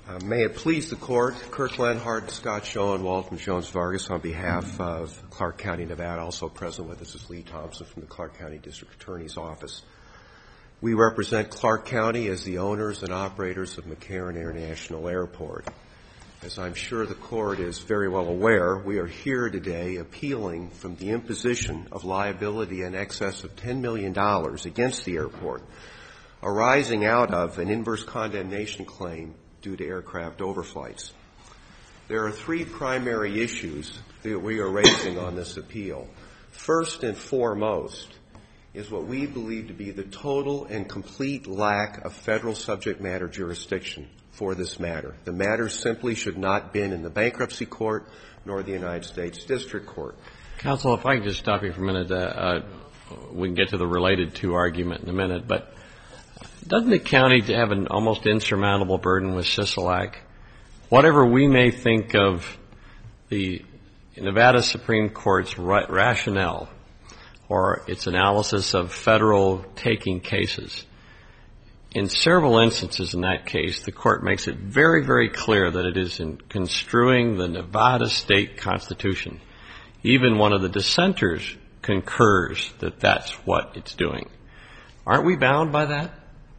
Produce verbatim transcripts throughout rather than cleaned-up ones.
Uh, may it please the Court, Kirk Lenhart, Scott Schoen, Walton Jones Vargas, on behalf of Clark County, Nevada. Also present with us is Lee Thompson from the Clark County District Attorney's Office. We represent Clark County as the owners and operators of McCarran International Airport. As I'm sure the Court is very well aware, we are here today appealing from the imposition of liability in excess of ten million dollars against the airport, arising out of an inverse condemnation claim due to aircraft overflights. There are three primary issues that we are raising on this appeal. First and foremost is what we believe to be the total and complete lack of federal subject matter jurisdiction for this matter. The matter simply should not have been in the bankruptcy court nor the United States District Court. Counsel, if I can just stop you for a minute. Uh, uh, we can get to the related to argument in a minute, but doesn't the county have an almost insurmountable burden with Sisolak? Whatever we may think of the Nevada Supreme Court's ra- rationale or its analysis of federal taking cases, in several instances in that case, the Court makes it very, very clear that it is in construing the Nevada state constitution. Even one of the dissenters concurs that that's what it's doing. Aren't we bound by that?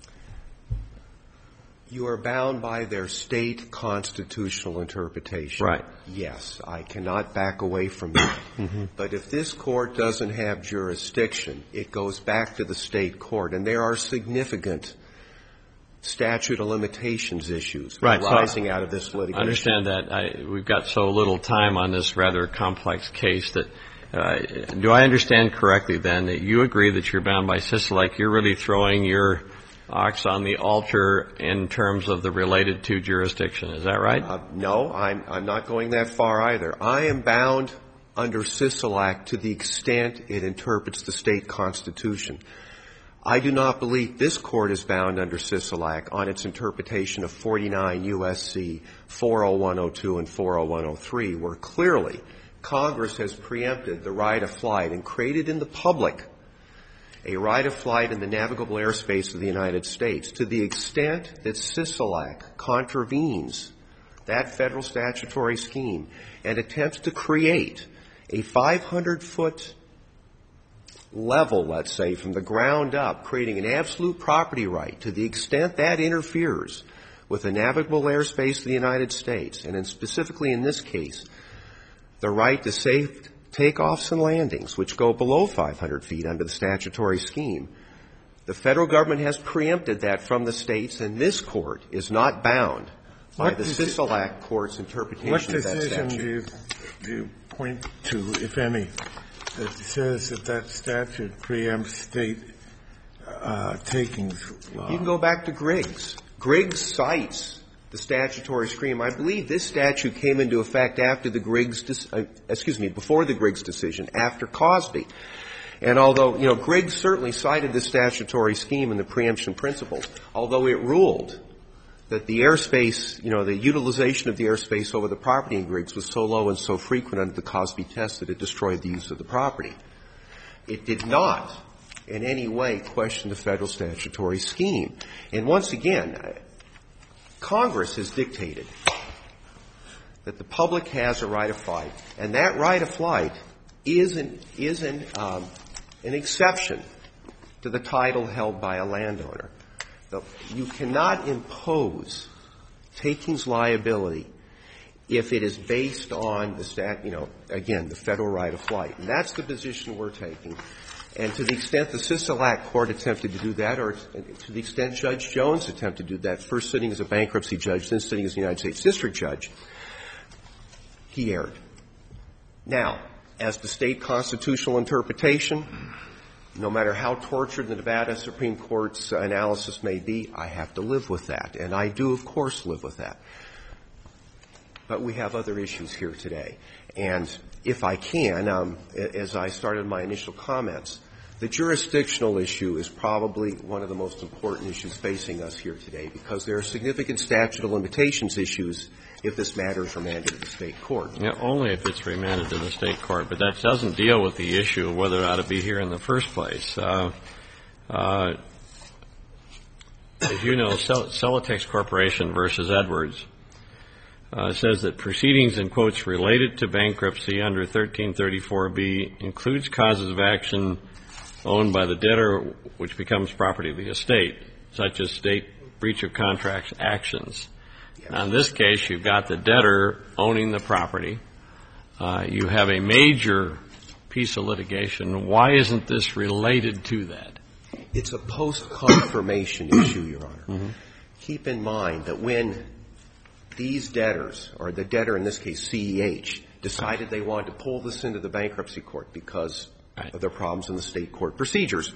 You are bound by their state constitutional interpretation. Right. Yes, I cannot back away from that. Mm-hmm. But if this court doesn't have jurisdiction, it goes back to the state court. And there are significant statute of limitations issues right. arising so out of this litigation. I understand that. I, we've got so little time on this rather complex case that uh, do I understand correctly then that you agree that you're bound by Sisolak? You're really throwing your ox on the altar in terms of the related to jurisdiction. Is that right? Uh, no, I'm, I'm not going that far either. I am bound under Sisolak to the extent it interprets the state constitution. I do not believe this court is bound under Sisolak on its interpretation of forty-nine U S C four oh one oh two and four oh one oh three, where clearly Congress has preempted the right of flight and created in the public a right of flight in the navigable airspace of the United States. To the extent that Sisolak contravenes that federal statutory scheme and attempts to create a five hundred foot level, let's say, from the ground up, creating an absolute property right, to the extent that interferes with the navigable airspace of the United States, and in specifically in this case, the right to safe takeoffs and landings, which go below five hundred feet under the statutory scheme. The federal government has preempted that from the states, and this court is not bound by what the Sisolak court's interpretation of that statute. What decision do you, do you point to, if any, that says that that statute preempts state uh, takings law? You can go back to Griggs. Griggs cites the statutory scheme. I believe this statute came into effect after the Griggs, uh, excuse me, before the Griggs decision, after Cosby. And although, you know, Griggs certainly cited the statutory scheme and the preemption principles, although it ruled that the airspace, you know, the utilization of the airspace over the property in Griggs was so low and so frequent under the Cosby test that it destroyed the use of the property. It did not in any way question the federal statutory scheme. And once again, Congress has dictated that the public has a right of flight, and that right of flight is an, is an, um, an exception to the title held by a landowner. You cannot impose takings liability if it is based on the stat, you know, again, the federal right of flight. And that's the position we're taking. And to the extent the Sisolak court attempted to do that, or to the extent Judge Jones attempted to do that, first sitting as a bankruptcy judge, then sitting as a United States district judge, he erred. Now, as the state constitutional interpretation, no matter how tortured the Nevada Supreme Court's analysis may be, I have to live with that. And I do, of course, live with that. But we have other issues here today. And if I can, um, as I started my initial comments, the jurisdictional issue is probably one of the most important issues facing us here today, because there are significant statute of limitations issues if this matter is remanded to the state court. Yeah, only if it's remanded to the state court, but that doesn't deal with the issue of whether it ought to be here in the first place. Uh, uh, as you know, Cel- Celotex Corporation versus Edwards uh, says that proceedings in quotes related to bankruptcy under thirteen thirty-four B includes causes of action owned by the debtor which becomes property of the estate, such as state breach of contract actions. Yes. Now, in this case, you've got the debtor owning the property. Uh, you have a major piece of litigation. Why isn't this related to that? It's a post-confirmation issue, Your Honor. Mm-hmm. Keep in mind that when these debtors, or the debtor in this case, C E H, decided they wanted to pull this into the bankruptcy court because right. of their problems in the state court procedures,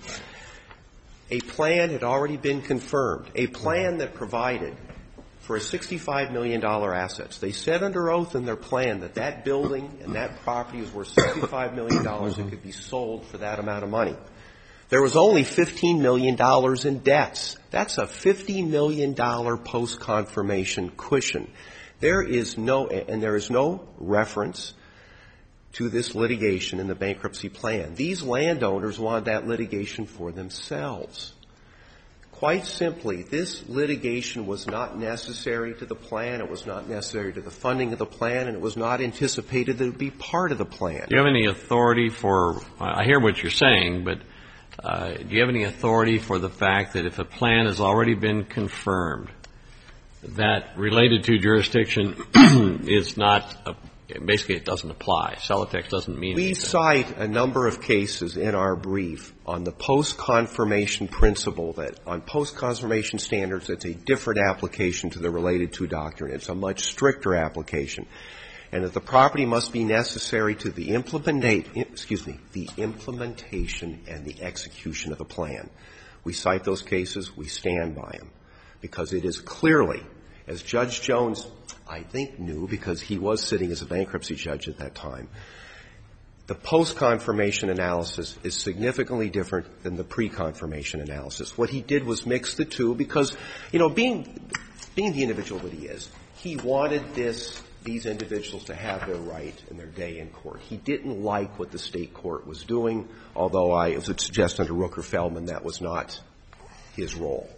a plan had already been confirmed, a plan that provided for a sixty-five million dollars assets. They said under oath in their plan that that building and that property was worth sixty-five million dollars and could be sold for that amount of money. There was only fifteen million dollars in debts. That's a fifty million dollars post-confirmation cushion. There is no, and there is no reference to this litigation in the bankruptcy plan. These landowners wanted that litigation for themselves. Quite simply, this litigation was not necessary to the plan, it was not necessary to the funding of the plan, and it was not anticipated that it would be part of the plan. Do you have any authority for, I hear what you're saying, but uh, do you have any authority for the fact that if a plan has already been confirmed, that related to jurisdiction is not, a, basically it doesn't apply. Celotex doesn't mean We anything. cite a number of cases in our brief on the post-confirmation principle that on post-confirmation standards, it's a different application to the related to doctrine. It's a much stricter application. And that the property must be necessary to the implementate, excuse me, the implementation and the execution of the plan. We cite those cases, we stand by them. Because it is clearly, as Judge Jones, I think, knew, because he was sitting as a bankruptcy judge at that time, the post-confirmation analysis is significantly different than the pre-confirmation analysis. What he did was mix the two because, you know, being, being the individual that he is, he wanted this, these individuals to have their right and their day in court. He didn't like what the state court was doing, although I would suggest under Rooker-Feldman that was not his role.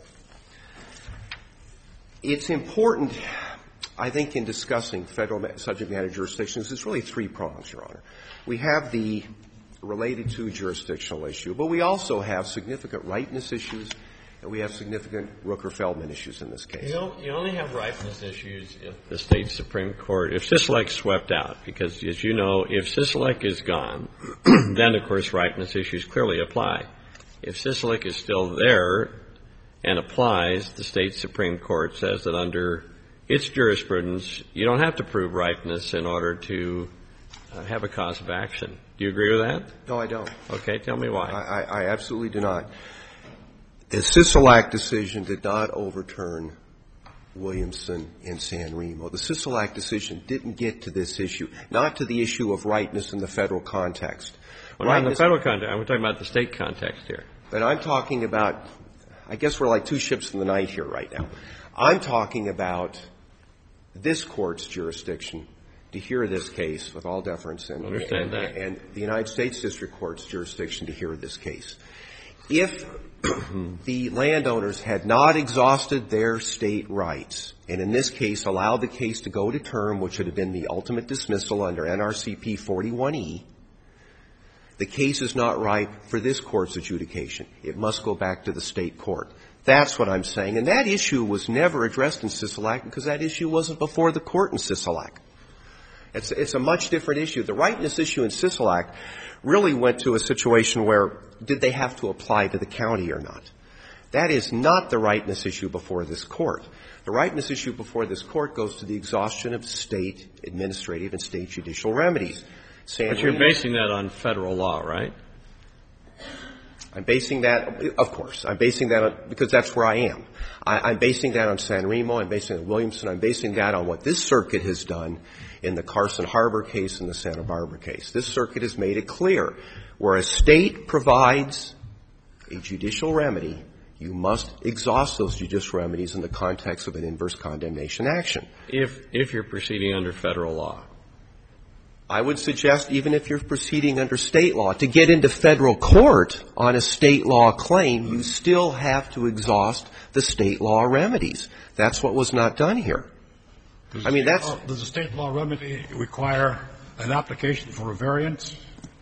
It's important, I think, in discussing federal subject matter jurisdictions, it's really three prongs, Your Honor. We have the related to jurisdictional issue, but we also have significant rightness issues, and we have significant Rooker-Feldman issues in this case. You know, you only have rightness issues if the state Supreme Court, if Sisolak swept out, because as you know, if Sisolak is gone, then of course rightness issues clearly apply. If Sisolak is still there and applies, the state Supreme Court says that under its jurisprudence, you don't have to prove rightness in order to uh, have a cause of action. Do you agree with that? No, I don't. Okay, tell me why. I, I, I absolutely do not. The Sisolak decision did not overturn Williamson and San Remo. The Sisolak decision didn't get to this issue, not to the issue of rightness in the federal context. Well, not in the federal context. I'm talking about the state context here. But I'm talking about, I guess we're like two ships in the night here right now. I'm talking about this court's jurisdiction to hear this case with all deference and, Understand and, that. and the United States District Court's jurisdiction to hear this case. If the landowners had not exhausted their state rights, and in this case allowed the case to go to term, which would have been the ultimate dismissal under N R C P forty-one E, the case is not ripe for this court's adjudication. It must go back to the state court. That's what I'm saying. And that issue was never addressed in Sisolak because that issue wasn't before the court in Sisolak. It's, it's a much different issue. The rightness issue in Sisolak really went to a situation where did they have to apply to the county or not? That is not the rightness issue before this court. The rightness issue before this court goes to the exhaustion of state administrative and state judicial remedies. San But you're Remo, basing that on federal law, right? I'm basing that, of course, I'm basing that on, because that's where I am. I, I'm basing that on San Remo, I'm basing it on Williamson, I'm basing that on what this circuit has done in the Carson Harbor case and the Santa Barbara case. This circuit has made it clear where a state provides a judicial remedy, you must exhaust those judicial remedies in the context of an inverse condemnation action. If, if you're proceeding under federal law. I would suggest even if you're proceeding under state law, to get into federal court on a state law claim, you still have to exhaust the state law remedies. That's what was not done here. I mean, that's... Does the state law remedy require an application for a variance?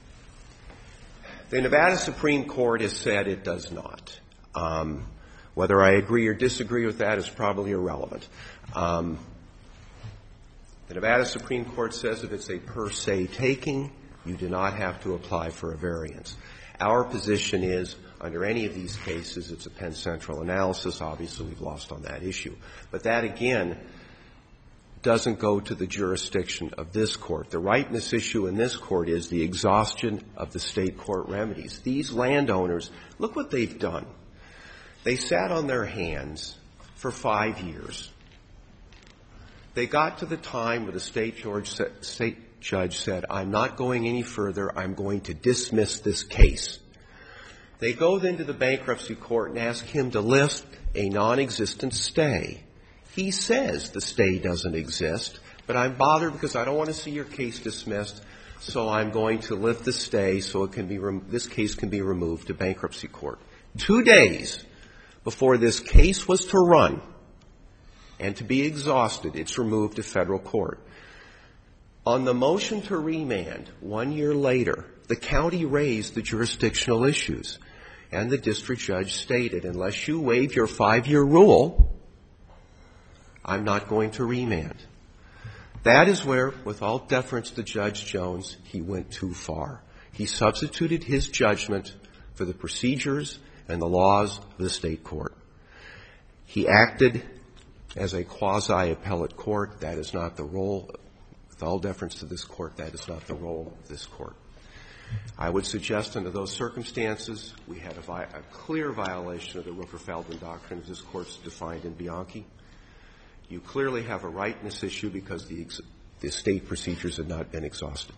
The Nevada Supreme Court has said it does not. Um, whether I agree or disagree with that is probably irrelevant. Um, the Nevada Supreme Court says if it's a per se taking, you do not have to apply for a variance. Our position is, under any of these cases, it's a Penn Central analysis. Obviously, we've lost on that issue. But that, again, doesn't go to the jurisdiction of this court. The rightness issue in this court is the exhaustion of the state court remedies. These landowners, look what they've done. They sat on their hands for five years. They got to the time where the state, George, state judge said, I'm not going any further. I'm going to dismiss this case. They go then to the bankruptcy court and ask him to lift a non-existent stay. He says the stay doesn't exist, but I'm bothered because I don't want to see your case dismissed, so I'm going to lift the stay so it can be rem- this case can be removed to bankruptcy court. Two days before this case was to run and to be exhausted, it's removed to federal court. On the motion to remand, one year later, the county raised the jurisdictional issues, and the district judge stated, unless you waive your five-year rule, I'm not going to remand. That is where, with all deference to Judge Jones, he went too far. He substituted his judgment for the procedures and the laws of the state court. He acted as a quasi-appellate court. That is not the role, with all deference to this court, that is not the role of this court. I would suggest under those circumstances, we had a, vi- a clear violation of the Rooker-Feldman doctrine as this court's defined in Bianchi. You clearly have a rightness issue because the, ex- the state procedures have not been exhausted.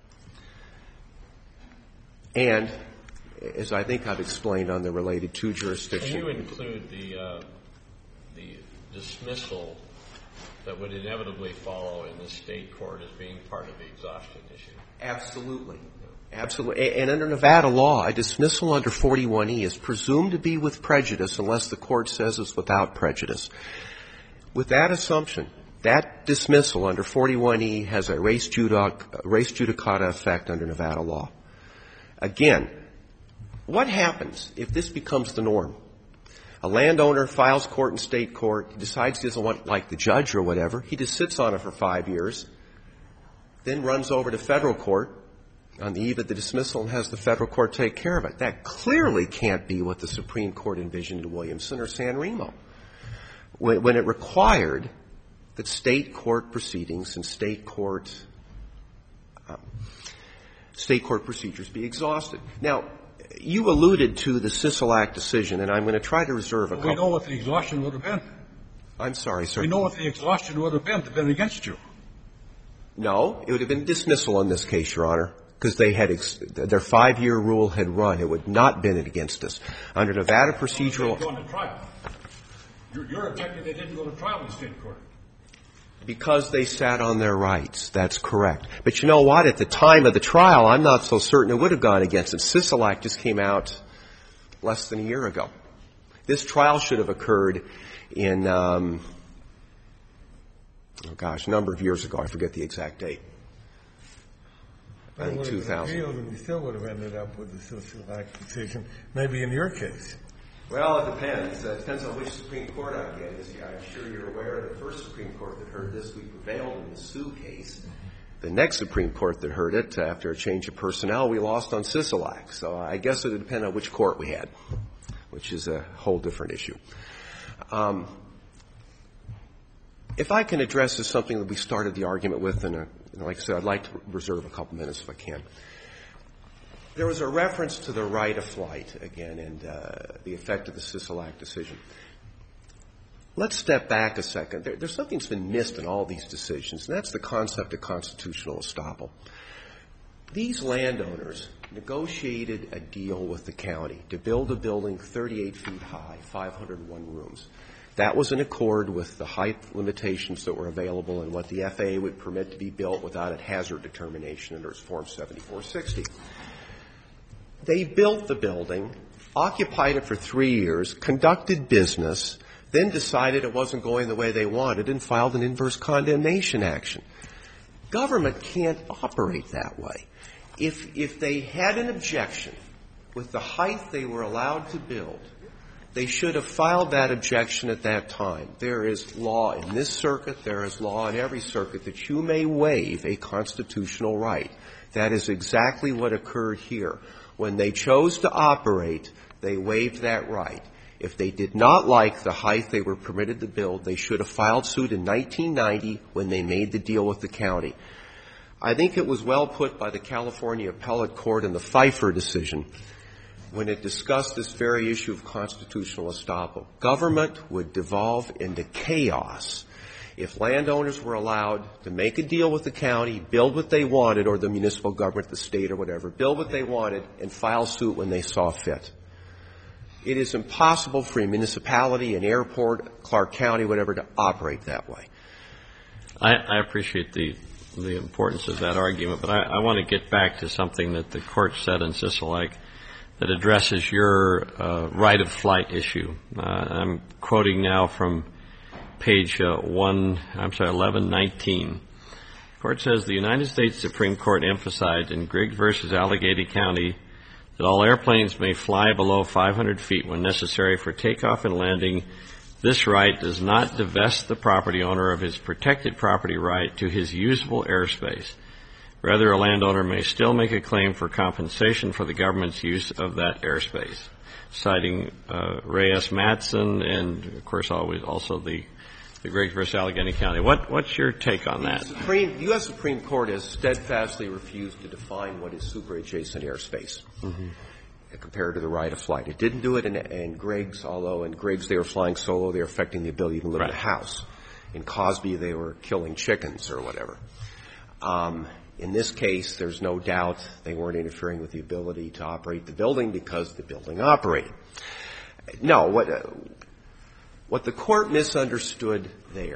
And, as I think I've explained on the related to jurisdiction. Can you include the, uh, the dismissal that would inevitably follow in the state court as being part of the exhaustion issue? Absolutely. Absolutely. And under Nevada law, a dismissal under forty-one E is presumed to be with prejudice unless the court says it's without prejudice. With that assumption, that dismissal under forty-one E has a res judic- res judicata effect under Nevada law. Again, what happens if this becomes the norm? A landowner files court in state court, he decides he doesn't want, like the judge or whatever, he just sits on it for five years, then runs over to federal court on the eve of the dismissal and has the federal court take care of it. That clearly can't be what the Supreme Court envisioned in Williamson or San Remo, when, when it required that state court proceedings and state court um, state court procedures be exhausted. Now, you alluded to the Sisolak decision, and I'm going to try to reserve a couple. We know what the exhaustion would have been. I'm sorry, sir. We know what the exhaustion would have been to have been against you. No, it would have been dismissal in this case, Your Honor, because they had ex- their five-year rule had run. It would not have been against us. Under Nevada procedural. They didn't go to trial. You're, you're objecting they didn't go to trial in state court. Because they sat on their rights. That's correct. But you know what? At the time of the trial, I'm not so certain it would have gone against it. Sisolak just came out less than a year ago. This trial should have occurred in, um, oh gosh, a number of years ago. I forget the exact date. I think two thousand. And we still would have ended up with the Sisolak decision, maybe in your case. Well, it depends. Uh, it depends on which Supreme Court I get. As I'm sure you're aware, the first Supreme Court that heard this, we prevailed in the Sue case. The next Supreme Court that heard it, after a change of personnel, we lost on Sisolak. So I guess it would depend on which court we had, which is a whole different issue. Um, if I can address this, something that we started the argument with, and like I said, I'd like to reserve a couple minutes if I can. There was a reference to the right of flight, again, and uh, the effect of the Sisolak decision. Let's step back a second. There, there's something that's been missed in all these decisions, and that's the concept of constitutional estoppel. These landowners negotiated a deal with the county to build a building thirty-eight feet high, five hundred one rooms. That was in accord with the height limitations that were available and what the F A A would permit to be built without a hazard determination under its Form seventy-four sixty. They built the building, occupied it for three years, conducted business. then decided it wasn't going the way they wanted and filed an inverse condemnation action. Government can't operate that way. If, if they had an objection with the height they were allowed to build, they should have filed that objection at that time. There is law in this circuit, there is law in every circuit that you may waive a constitutional right. That is exactly what occurred here. When they chose to operate, they waived that right. If they did not like the height they were permitted to build, they should have filed suit in nineteen ninety when they made the deal with the county. I think it was well put by the California Appellate Court in the Pfeiffer decision when it discussed this very issue of constitutional estoppel. Government would devolve into chaos if landowners were allowed to make a deal with the county, build what they wanted, or the municipal government, the state or whatever, build what they wanted, and file suit when they saw fit. It is impossible for a municipality, an airport, Clark County, whatever, to operate that way. I, I appreciate the the importance of that argument, but I, I want to get back to something that the court said in Sisolak that addresses your uh, right of flight issue. Uh, I'm quoting now from page uh, one, I'm sorry, eleven nineteen. The court says the United States Supreme Court emphasized in Griggs versus Allegheny County that all airplanes may fly below five hundred feet when necessary for takeoff and landing. This right does not divest the property owner of his protected property right to his usable airspace. Rather, a landowner may still make a claim for compensation for the government's use of that airspace, citing uh, Reyes Matson and, of course, always also the the Griggs versus Allegheny County. What, what's your take on that? The Supreme, U S Supreme Court has steadfastly refused to define what is super-adjacent airspace mm-hmm. compared to the right of flight. It didn't do it in, in Griggs, although in Griggs they were flying solo. They were affecting the ability to live right. in a house. In Cosby, they were killing chickens or whatever. Um, in this case, there's no doubt they weren't interfering with the ability to operate the building because the building operated. No, what... Uh, What the court misunderstood there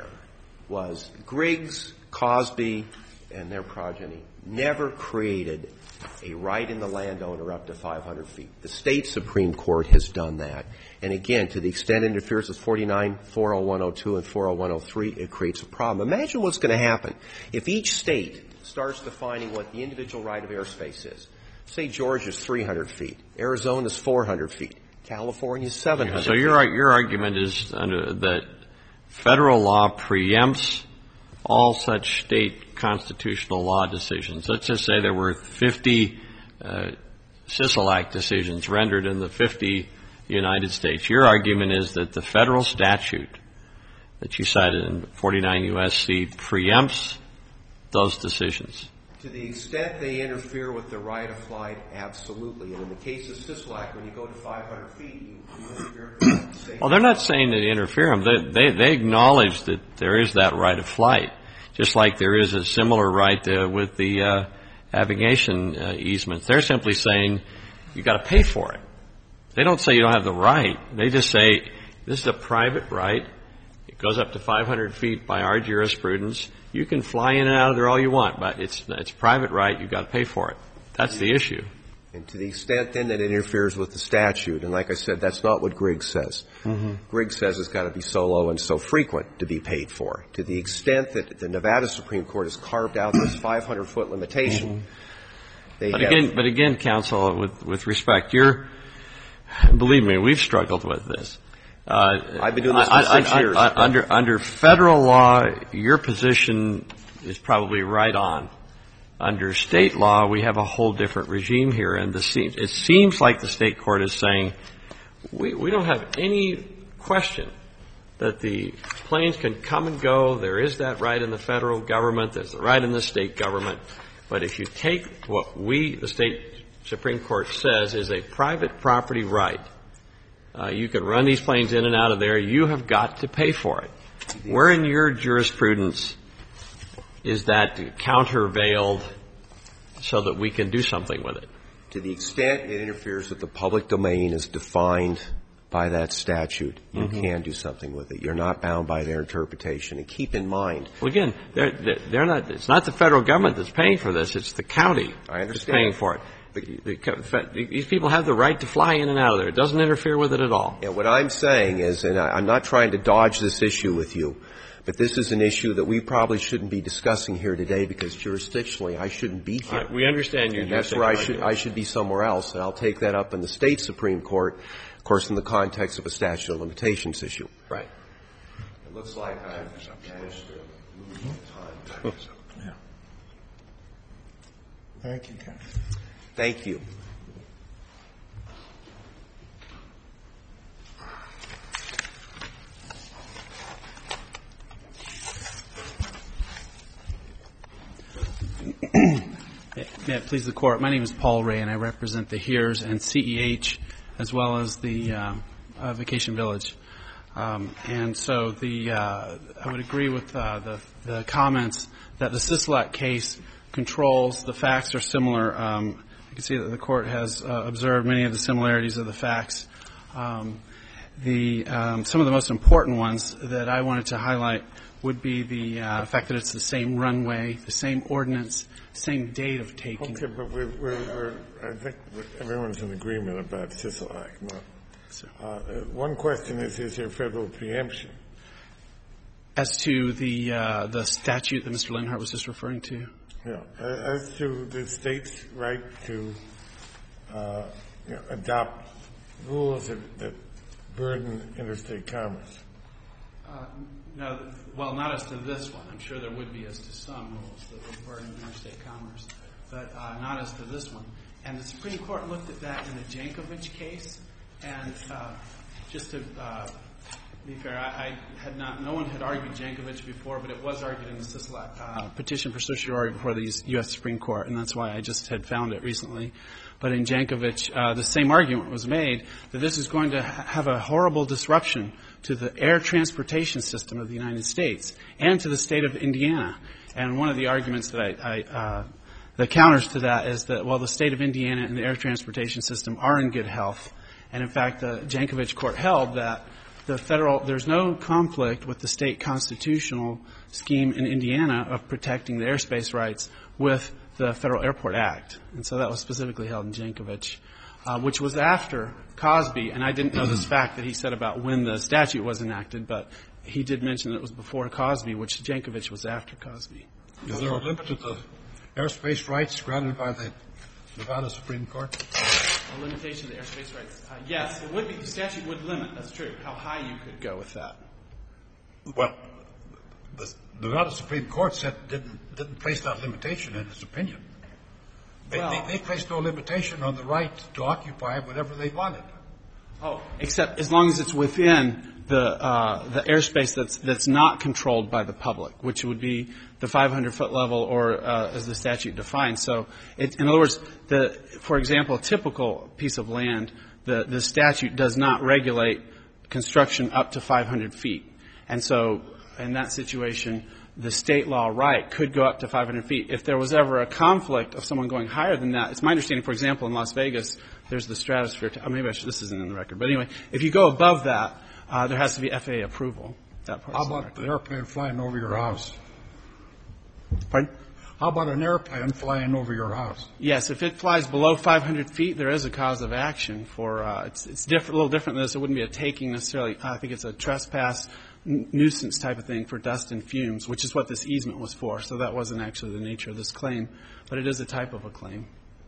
was Griggs, Cosby, and their progeny never created a right in the landowner up to five hundred feet. The state Supreme Court has done that. And again, to the extent it interferes with forty-nine, four oh one oh two, and four oh one oh three, it creates a problem. Imagine what's going to happen if each state starts defining what the individual right of airspace is. Say Georgia's three hundred feet, Arizona's four hundred feet. California, seven hundred. So your your argument is under, that federal law preempts all such state constitutional law decisions. Let's just say there were fifty uh, Sisolak decisions rendered in the fifty United States. Your argument is that the federal statute that you cited in forty-nine U S C preempts those decisions. To the extent they interfere with the right of flight, absolutely. And in the case of Sisolak, when you go to five hundred feet, you, you interfere with the state. Well, they're not saying that they interfere. They, they, they acknowledge that there is that right of flight, just like there is a similar right uh, with the uh, aviation uh, easements. They're simply saying you got to pay for it. They don't say you don't have the right. They just say this is a private right. It goes up to five hundred feet by our jurisprudence. You can fly in and out of there all you want, but it's it's private right. You've got to pay for it. That's the issue. And to the extent, then, that it interferes with the statute, and like I said, that's not what Griggs says. Mm-hmm. Griggs says it's got to be so low and so frequent to be paid for. To the extent that the Nevada Supreme Court has carved out this five hundred foot limitation, mm-hmm. they but have... Again, but again, counsel, with, with respect, you're, believe me, we've struggled with this. Uh, I've been doing this for I, six I, years. I, under, under federal law, your position is probably right on. Under state law, we have a whole different regime here, and the, it seems like the state court is saying we, we don't have any question that the planes can come and go. There is that right in the federal government. There's the right in the state government. But if you take what we, the state Supreme Court, says is a private property right, Uh, you can run these planes in and out of there. You have got to pay for it. Where in your jurisprudence is that countervailed so that we can do something with it? To the extent it interferes with the public domain as defined by that statute, you mm-hmm. can do something with it. You're not bound by their interpretation. And keep in mind... Well, again, they're, they're not, it's not the federal government that's paying for this. It's the county I understand. that's paying for it. These people have the right to fly in and out of there. It doesn't interfere with it at all. Yeah, what I'm saying is, and I, I'm not trying to dodge this issue with you, but this is an issue that we probably shouldn't be discussing here today because jurisdictionally I shouldn't be here. Right, we understand your and that's where I should, I should be somewhere else, and I'll take that up in the State Supreme Court, of course, in the context of a statute of limitations issue. Right. It looks like I've managed to lose my time. Yeah. Thank you, Ken. Thank you. May it please the Court. My name is Paul Ray, and I represent the HERES and C E H as well as the uh, uh, Vacation Village. Um, and so the uh, I would agree with uh, the, the comments that the Sisolak case controls. The facts are similar. Um, you can see that the Court has uh, observed many of the similarities of the facts. Um, the um, some of the most important ones that I wanted to highlight would be the uh, fact that it's the same runway, the same ordinance, same date of taking. Okay, but we're, we're, we're I think everyone's in agreement about Sisolak. No. Uh, one question is, is there federal preemption? As to the uh, the statute that Mister Lenhart was just referring to? Yeah. As to the state's right to uh, you know, adopt rules that, that burden interstate commerce. Uh, no, well, not as to this one. I'm sure there would be as to some rules that would burden interstate commerce, but uh, not as to this one. And the Supreme Court looked at that in the Jankovich case, and uh, just to uh, be fair, I, I had not, no one had argued Jankovich before, but it was argued in the Sisolak uh, petition for certiorari before the U S Supreme Court, and that's why I just had found it recently. But in Jankovich, uh, the same argument was made that this is going to ha- have a horrible disruption to the air transportation system of the United States and to the state of Indiana. And one of the arguments that I, I uh, the counters to that is that, well, the state of Indiana and the air transportation system are in good health. And in fact, the Jankovich court held that the federal, there's no conflict with the state constitutional scheme in Indiana of protecting the airspace rights with the Federal Airport Act. And so that was specifically held in Jankovich, uh, which was after Cosby. And I didn't know this fact that he said about when the statute was enacted, but he did mention that it was before Cosby, which Jankovich was after Cosby. Is there a limit to the airspace rights granted by the Nevada Supreme Court? A limitation of the airspace rights? Uh, yes, it would be. The statute would limit, that's true, how high you could go with that. Well, the Nevada Supreme Court said didn't didn't place that limitation in its opinion. They, well, they, they placed no limitation on the right to occupy whatever they wanted. Oh, except as long as it's within the uh, the airspace that's that's not controlled by the public, which would be the five hundred foot level, or uh, as the statute defines. So, it, in other words, the for example, a typical piece of land, the the statute does not regulate construction up to five hundred feet, and so in that situation, the state law right could go up to five hundred feet. If there was ever a conflict of someone going higher than that, it's my understanding, for example, in Las Vegas, there's the stratosphere. T- oh, maybe I should, this isn't in the record, but anyway, if you go above that, uh, there has to be F A A approval. That part. How about the airplane flying over your house? Pardon? How about an airplane flying over your house? Yes, if it flies below five hundred feet, there is a cause of action for. Uh, it's it's different, a little different than this. It wouldn't be a taking necessarily. I think it's a trespass n- nuisance type of thing for dust and fumes, which is what this easement was for. So that wasn't actually the nature of this claim, but it is a type of a claim.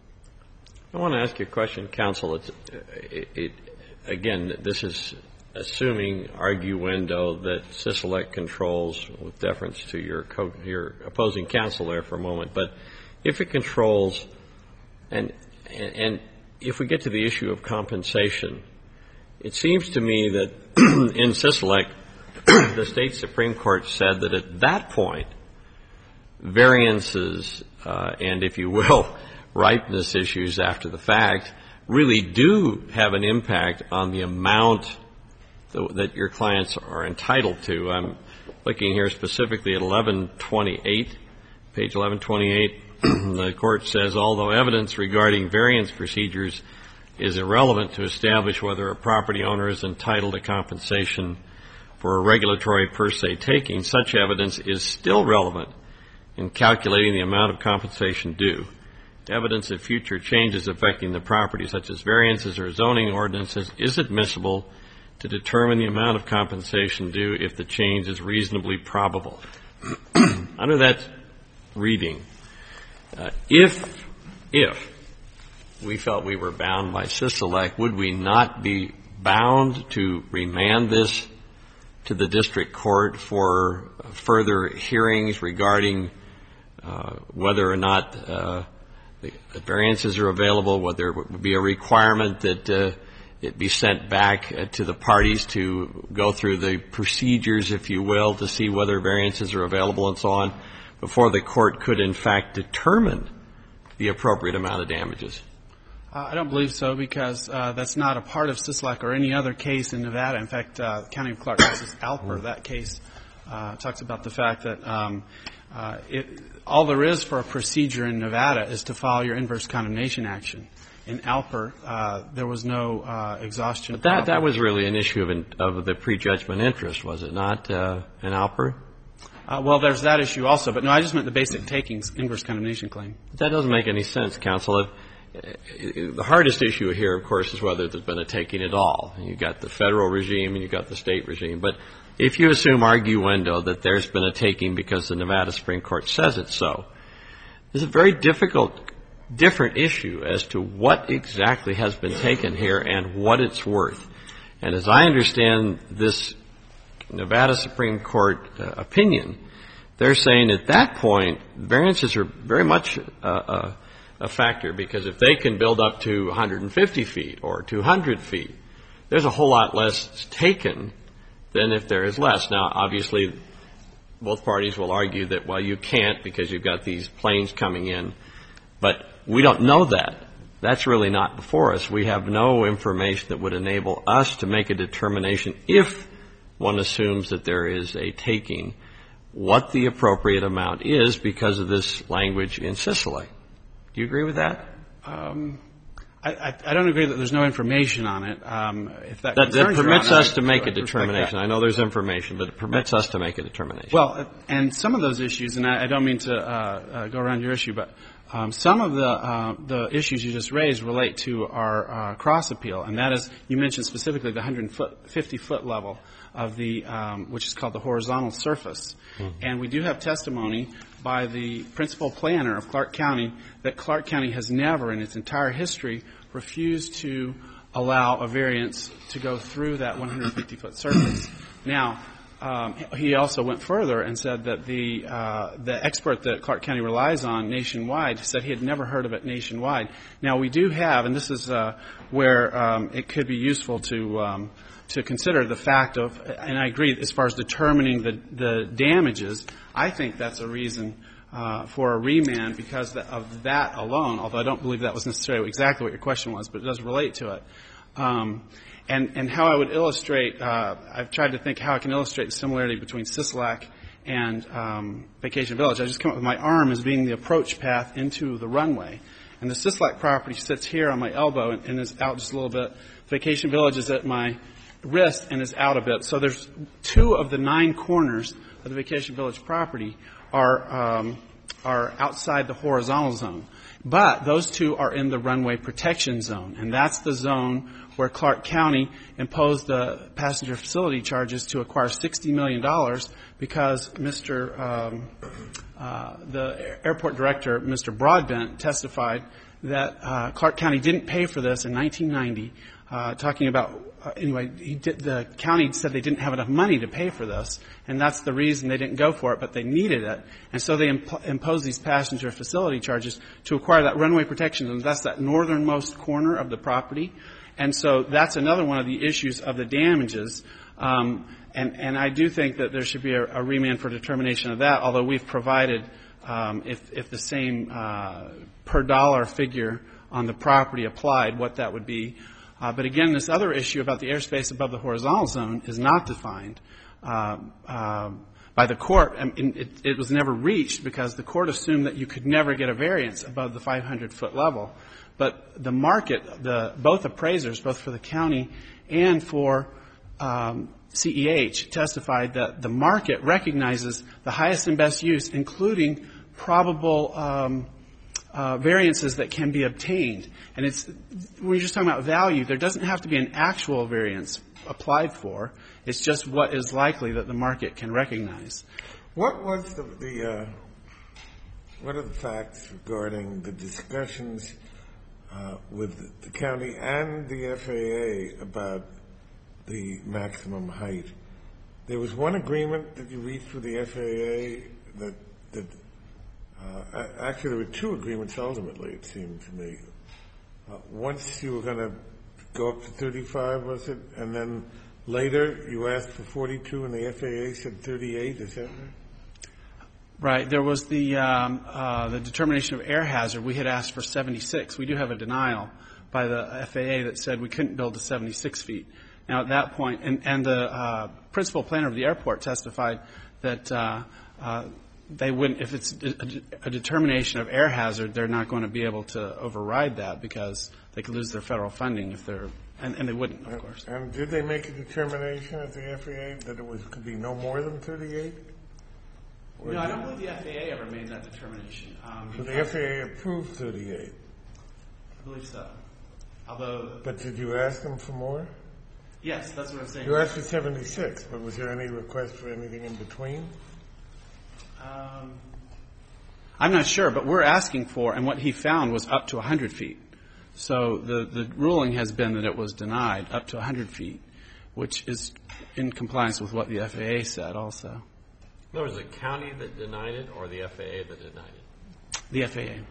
I want to ask you a question, counsel. It's, it, it, again, this is assuming arguendo that Sisolak controls, with deference to your co- your opposing counsel there for a moment. But if it controls, and, and and if we get to the issue of compensation, it seems to me that in Sisolak, the state Supreme Court said that at that point, variances uh, and, if you will, ripeness issues after the fact really do have an impact on the amount th- that your clients are entitled to. I'm looking here specifically at eleven twenty-eight, page eleven twenty-eight. The court says, although evidence regarding variance procedures is irrelevant to establish whether a property owner is entitled to compensation for a regulatory per se taking, such evidence is still relevant in calculating the amount of compensation due. evidence of future changes affecting the property, such as variances or zoning ordinances, is admissible to determine the amount of compensation due if the change is reasonably probable. Under that reading, uh, if, if we felt we were bound by Sisolak, would we not be bound to remand this to the district court for further hearings regarding uh, whether or not uh, the variances are available, whether it would be a requirement that uh, it be sent back uh, to the parties to go through the procedures, if you will, to see whether variances are available and so on, before the court could in fact determine the appropriate amount of damages? Uh, I don't believe so, because uh, that's not a part of Sisolak or any other case in Nevada. In fact, uh, County of Clark versus Alper, that case uh, talks about the fact that um, uh, it, all there is for a procedure in Nevada is to file your inverse condemnation action. In Alper, uh, there was no uh, exhaustion. But that, that was really an issue of, in, of the prejudgment interest, was it not, uh, in Alper? Uh, well, there's that issue also. But no, I just meant the basic takings inverse condemnation claim. That doesn't make any sense, counsel. If, the hardest issue here, of course, is whether there's been a taking at all. You've got the federal regime and you've got the state regime. But if you assume arguendo that there's been a taking because the Nevada Supreme Court says it so, it's a very difficult, different issue as to what exactly has been taken here and what it's worth. And as I understand this Nevada Supreme Court uh, opinion, they're saying at that point variances are very much uh, uh, a factor, because if they can build up to one hundred fifty feet or two hundred feet, there's a whole lot less taken than if there is less. Now, obviously, both parties will argue that, well, you can't because you've got these planes coming in. But we don't know that. That's really not before us. We have no information that would enable us to make a determination, if one assumes that there is a taking, what the appropriate amount is because of this language in Sisolak. Do you agree with that? Um, I, I, I don't agree that there's no information on it. Um, if that, that, that permits us to make I a determination. I know there's information, but it permits us to make a determination. Well, and some of those issues, and I, I don't mean to uh, uh, go around your issue, but um, some of the uh, the issues you just raised relate to our uh, cross appeal, and that is, you mentioned specifically the one hundred fifty foot level of the, um, which is called the horizontal surface. Mm-hmm. And we do have testimony by the principal planner of Clark County that Clark County has never in its entire history refused to allow a variance to go through that one hundred fifty foot surface. Now, um, he also went further and said that the uh, the expert that Clark County relies on nationwide said he had never heard of it nationwide. Now, we do have, and this is uh, where um, it could be useful to um, to consider the fact of, and I agree as far as determining the, the damages, I think that's a reason uh, for a remand because of that alone, although I don't believe that was necessarily exactly what your question was, but it does relate to it. Um, and, and how I would illustrate, uh, I've tried to think how I can illustrate the similarity between Sisolak and um, Vacation Village. I just come up with my arm as being the approach path into the runway. And the Sisolak property sits here on my elbow and, and is out just a little bit. Vacation Village is at my wrist and is out a bit. So there's two of the nine corners of the Vacation Village property are um, are outside the horizontal zone. But those two are in the runway protection zone, and that's the zone where Clark County imposed the passenger facility charges to acquire sixty million dollars because Mister Um, uh, the airport director, Mister Broadbent, testified that uh, Clark County didn't pay for this in nineteen ninety, uh, talking about Uh, anyway, he did, the county said they didn't have enough money to pay for this, and that's the reason they didn't go for it, but they needed it. And so they imp- imposed these passenger facility charges to acquire that runway protection, and that's that northernmost corner of the property. And so that's another one of the issues of the damages. Um, and, and I do think that there should be a, a remand for determination of that, although we've provided, um, if, if the same uh, per dollar figure on the property applied, what that would be. Uh, but again, this other issue about the airspace above the horizontal zone is not defined uh, uh, by the court. I mean, it, it was never reached because the court assumed that you could never get a variance above the five hundred foot level. But the market, the both appraisers, both for the county and for um, C E H, testified that the market recognizes the highest and best use, including probable um, uh, variances that can be obtained. And it's, when you're just talking about value, there doesn't have to be an actual variance applied for. It's just what is likely that the market can recognize. What was the, the uh, what are the facts regarding the discussions uh, with the county and the F A A about the maximum height? There was one agreement that you reached with the F A A that, that uh, actually there were two agreements ultimately, it seemed to me. Uh, once you were going to go up to thirty-five, was it? And then later you asked for forty-two and the F A A said thirty-eight, is that right? Right. There was the um, uh, the determination of air hazard. We had asked for seventy-six. We do have a denial by the F A A that said we couldn't build to seventy-six feet. Now, at that point, and, and the uh, principal planner of the airport testified that uh, uh, they wouldn't, if it's a, a determination of air hazard, they're not going to be able to override that because they could lose their federal funding if they're, and, and they wouldn't, of course. And, and did they make a determination at the F A A that it was could be no more than thirty-eight? No, I don't believe the F A A ever made that determination. Um, so the F A A approved thirty-eight? I believe so. Although... But did you ask them for more? Yes, that's what I'm saying. You asked for seventy-six, but was there any request for anything in between? Um, I'm not sure, but we're asking for, and what he found was up to one hundred feet. So the, the ruling has been that it was denied up to one hundred feet, which is in compliance with what the F A A said also. No, was it the county that denied it or the F A A that denied it? The F A A.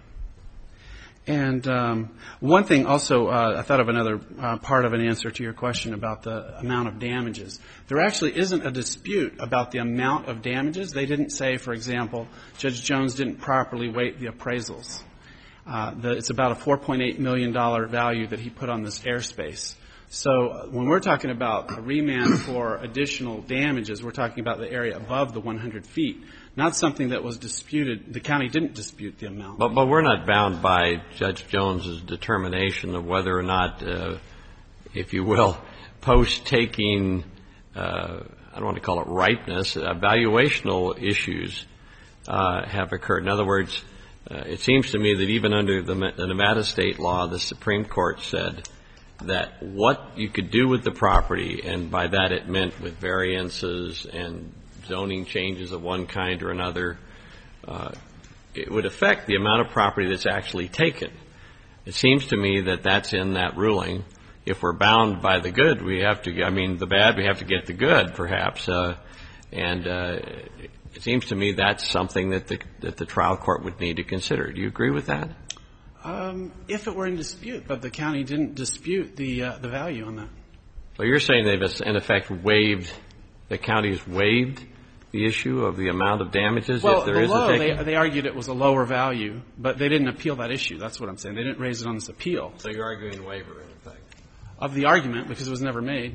And um, one thing also, uh, I thought of another uh, part of an answer to your question about the amount of damages. There actually isn't a dispute about the amount of damages. They didn't say, for example, Judge Jones didn't properly weight the appraisals. Uh, the, it's about a four point eight million dollars value that he put on this airspace. So when we're talking about a remand for additional damages, we're talking about the area above the one hundred feet, not something that was disputed. The county didn't dispute the amount. But, but we're not bound by Judge Jones's determination of whether or not, uh, if you will, post-taking, uh, I don't want to call it ripeness, evaluational issues uh, have occurred. In other words, uh, it seems to me that even under the, the Nevada state law, the Supreme Court said that what you could do with the property, and by that it meant with variances and zoning changes of one kind or another, uh, it would affect the amount of property that's actually taken. It seems to me that that's in that ruling. If we're bound by the good, we have to, I mean, the bad, we have to get the good, perhaps. Uh, and uh, it seems to me that's something that the, that the trial court would need to consider. Do you agree with that? Um, if it were in dispute, but the county didn't dispute the uh, the value on that. So you're saying they've, in effect, waived, the county has waived the issue of the amount of damages well, if there is below, a taking? They, they argued it was a lower value, but they didn't appeal that issue. That's what I'm saying. They didn't raise it on this appeal. So you're arguing waiver, in effect? Of the argument, because it was never made.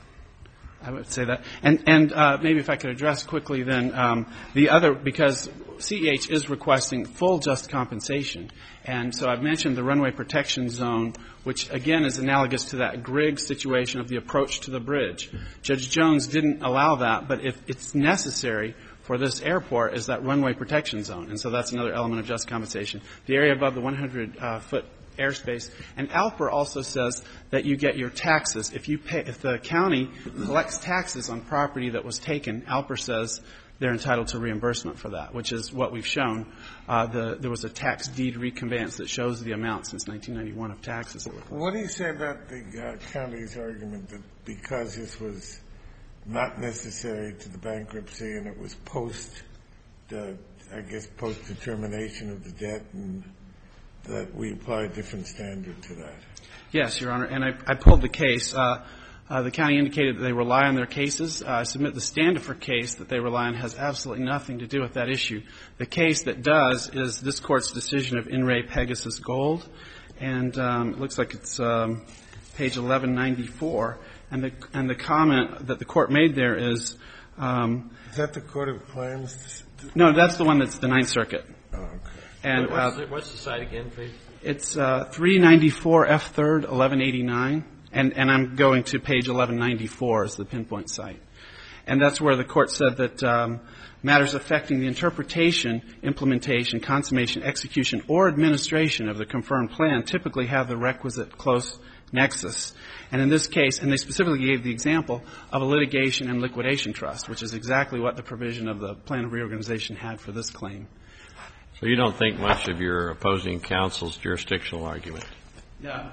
I would say that. And, and uh, maybe if I could address quickly then um, the other, because C E H is requesting full just compensation. And so I've mentioned the runway protection zone, which again is analogous to that Griggs situation of the approach to the bridge. Judge Jones didn't allow that, but if it's necessary for this airport is that runway protection zone. And so that's another element of just compensation. The area above the one hundred uh, foot airspace. And ALPER also says that you get your taxes. If you pay, if the county collects taxes on property that was taken, ALPER says they're entitled to reimbursement for that, which is what we've shown. Uh, the, there was a tax deed reconveyance that shows the amount since nineteen ninety-one of taxes. What do you say about the uh, county's argument that because this was not necessary to the bankruptcy and it was post, uh, I guess, post-determination of the debt, and that we apply a different standard to that? Yes, Your Honor. And I, I pulled the case. Uh, uh, the county indicated that they rely on their cases. Uh, I submit the Standifer case that they rely on has absolutely nothing to do with that issue. The case that does is this Court's decision of In Re Pegasus Gold. And um, it looks like it's um, page eleven ninety-four. And the, and the comment that the Court made there is... Um, is that the Court of Claims? No, that's the one that's the Ninth Circuit. Oh, okay. And, what's, uh, the, what's the site again, please? It's uh, three ninety-four F third, eleven eighty-nine, and, and I'm going to page eleven ninety-four as the pinpoint site. And that's where the court said that um, matters affecting the interpretation, implementation, consummation, execution, or administration of the confirmed plan typically have the requisite close nexus. And in this case, and they specifically gave the example of a litigation and liquidation trust, which is exactly what the provision of the plan of reorganization had for this claim. So you don't think much of your opposing counsel's jurisdictional argument? Yeah.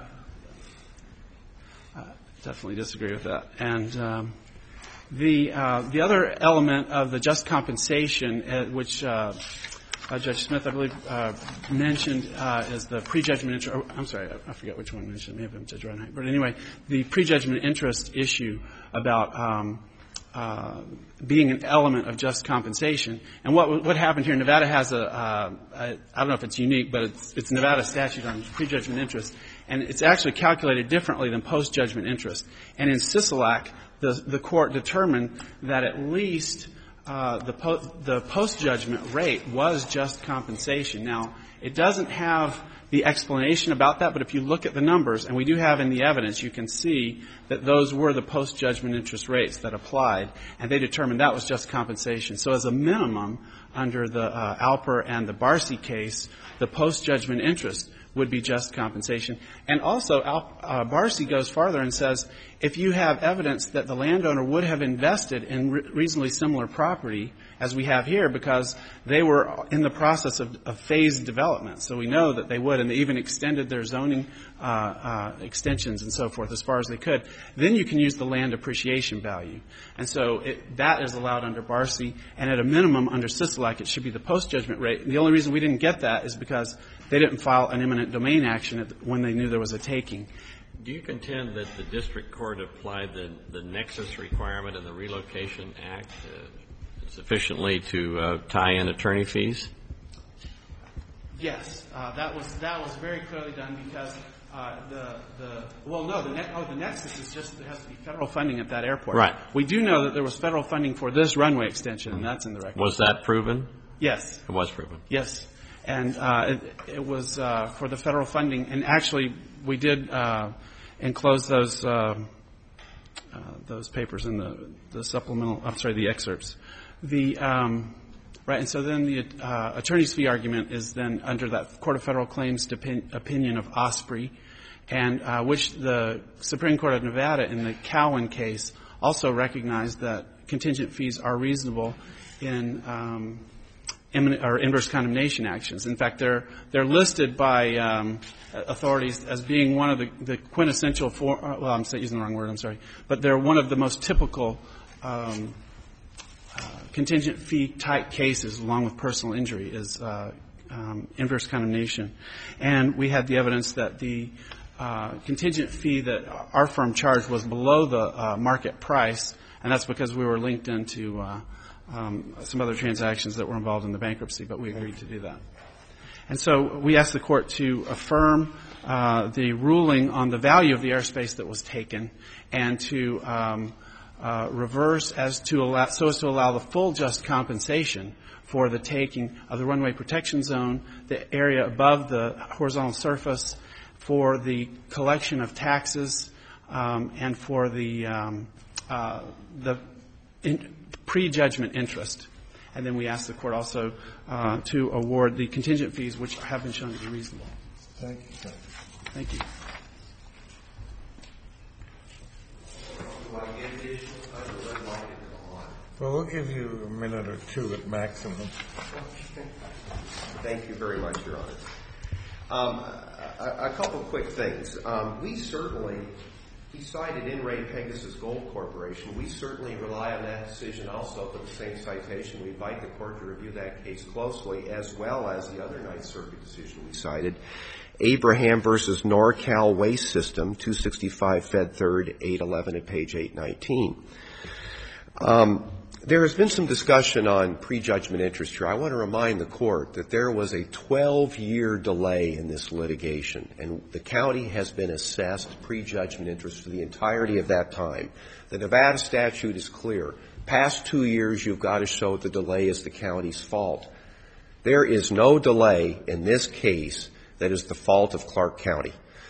Uh, definitely disagree with that. And um, the uh, the other element of the just compensation, uh, which uh, uh, Judge Smith, I believe, uh, mentioned, uh, is the prejudgment interest. Oh, I'm sorry, I, I forget which one mentioned. It may have been Judge Reinhart. But anyway, the prejudgment interest issue about um, uh, being an element of just compensation. And what what happened here, Nevada has a, uh, a I don't know if it's unique, but it's it's Nevada statute on prejudgment interest, and it's actually calculated differently than post-judgment interest. And in Sisolak, the the court determined that at least uh, the po- the post-judgment rate was just compensation. Now, it doesn't have the explanation about that, but if you look at the numbers, and we do have in the evidence, you can see that those were the post-judgment interest rates that applied, and they determined that was just compensation. So as a minimum, under the uh, Alper and the Barcy case, the post-judgment interest would be just compensation. And also, Al- uh, Barcy goes farther and says, if you have evidence that the landowner would have invested in re- reasonably similar property, as we have here, because they were in the process of, of phased development. So we know that they would, and they even extended their zoning uh, uh, extensions and so forth as far as they could. Then you can use the land appreciation value. And so it, that is allowed under Barcy, and at a minimum under Sisolak, it should be the post-judgment rate. And the only reason we didn't get that is because they didn't file an eminent domain action at the, when they knew there was a taking. Do you contend that the district court applied the, the nexus requirement in the Relocation Act uh, sufficiently to uh, tie in attorney fees? Yes, uh, that was that was very clearly done because uh, the the well no the ne- oh the nexus is just there has to be federal funding at that airport. Right. We do know that there was federal funding for this runway extension, and that's in the record. Was that proven? Yes. It was proven. Yes, and uh, it, it was uh, for the federal funding, and actually we did uh, enclose those uh, uh, those papers in the the supplemental. I'm sorry, the excerpts. The um, right, and so then the uh, attorney's fee argument is then under that Court of Federal Claims depin- opinion of Osprey, and uh, which the Supreme Court of Nevada in the Cowan case also recognized that contingent fees are reasonable in um, imminent, or inverse condemnation actions. In fact, they're they're listed by um, authorities as being one of the, the quintessential. For, well, I'm using the wrong word. I'm sorry, but they're one of the most typical. Um, Uh, contingent fee type cases, along with personal injury, is uh, um, inverse condemnation. And we had the evidence that the uh, contingent fee that our firm charged was below the uh, market price, and that's because we were linked into uh, um, some other transactions that were involved in the bankruptcy, but we agreed to do that. And so we asked the court to affirm uh, the ruling on the value of the airspace that was taken and to um, Uh, reverse as to allow, so as to allow the full just compensation for the taking of the runway protection zone, the area above the horizontal surface, for the collection of taxes, um, and for the um, uh, the in, pre-judgment interest. And then we asked the court also uh, to award the contingent fees, which have been shown to be reasonable. Thank you, sir. Thank you. Well, we'll give you a minute or two at maximum. Thank you very much, Your Honor. Um, a, a couple of quick things. Um, we certainly, he cited In re Pegasus Gold Corporation. We certainly rely on that decision also for the same citation. We invite the court to review that case closely, as well as the other Ninth Circuit decision we cited, Abraham versus NorCal Waste System, two sixty-five Fed Third, eight eleven at page eight nineteen. Um, There has been some discussion on prejudgment interest here. I want to remind the court that there was a twelve-year delay in this litigation, and the county has been assessed prejudgment interest for the entirety of that time. The Nevada statute is clear. Past two years, you've got to show the delay is the county's fault. There is no delay in this case that is the fault of Clark County.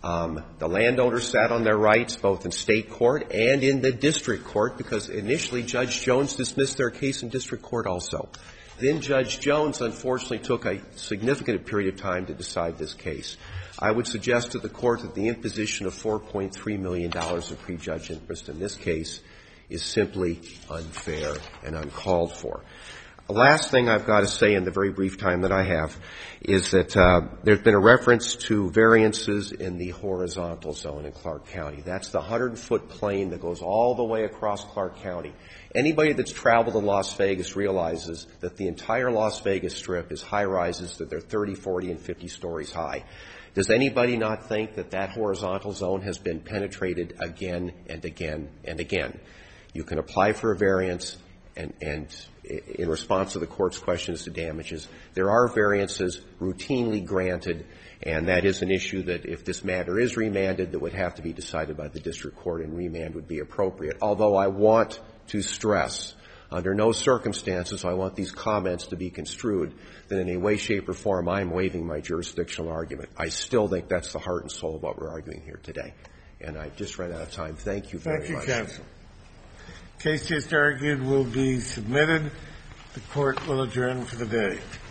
Um, the landowners sat on their rights both in state court and in the district court, because initially Judge Jones dismissed their case in district court also. Then Judge Jones, unfortunately, took a significant period of time to decide this case. I would suggest to the Court that the imposition of four point three million dollars of prejudged interest in this case is simply unfair and uncalled for. The last thing I've got to say in the very brief time that I have is that uh, there's been a reference to variances in the horizontal zone in Clark County. That's the hundred-foot plane that goes all the way across Clark County. Anybody that's traveled in Las Vegas realizes that the entire Las Vegas Strip is high-rises that they're thirty, forty, and fifty stories high. Does anybody not think that that horizontal zone has been penetrated again and again and again? You can apply for a variance, and, and in response to the Court's questions to damages, there are variances routinely granted, and that is an issue that if this matter is remanded, that would have to be decided by the district court, and remand would be appropriate. Although I want to stress, under no circumstances I want these comments to be construed that in a way, shape, or form I'm waiving my jurisdictional argument. I still think that's the heart and soul of what we're arguing here today. And I've just run out of time. Thank you very much. Thank you, counsel. Case just argued will be submitted. The Court will adjourn for the day.